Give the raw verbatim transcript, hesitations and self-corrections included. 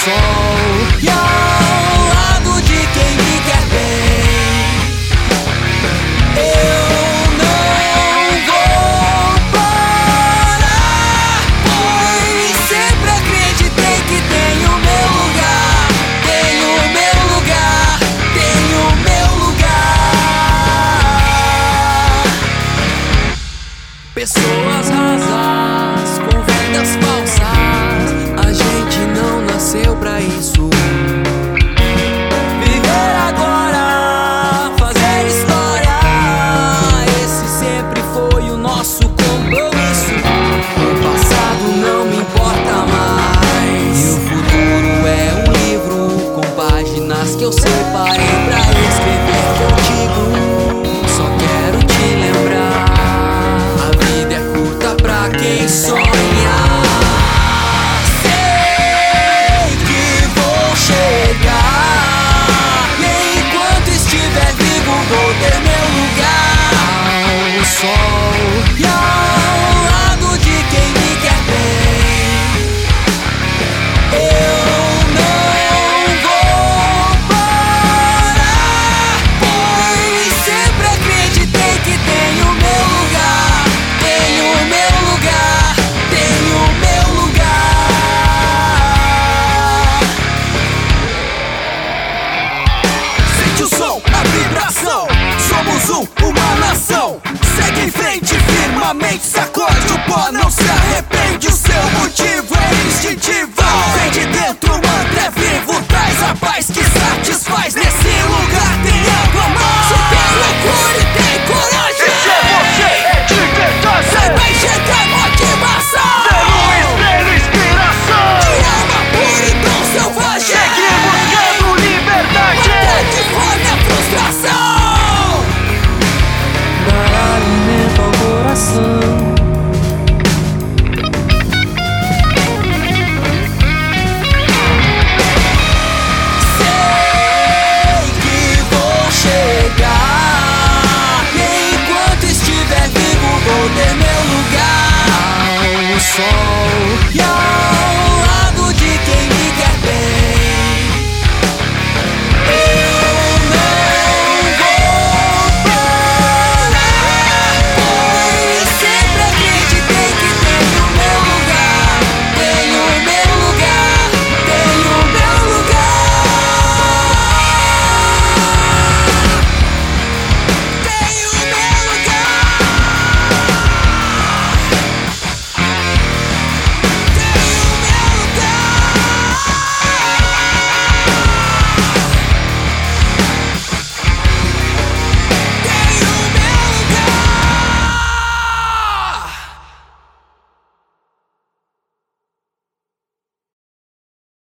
sol e ao lado de quem me quer bem. Eu não vou parar, pois sempre acreditei que tenho meu lugar, tenho meu lugar, tenho meu lugar. Pessoas rasas com vidas falsas, a gente não nasceu pra isso. Viver agora, fazer história, esse sempre foi o nosso compromisso. O passado não me importa mais, e o futuro é um livro com páginas que eu separei pra escrever contigo. Só quero te lembrar, a vida é curta pra quem sonha. E ao lado de quem me quer bem, eu não vou parar, pois sempre acreditei que tenho meu lugar, tenho meu lugar, tenho meu lugar. Sente o som, a vibração, somos um, uma nação. Segue em frente, firmamente, saca.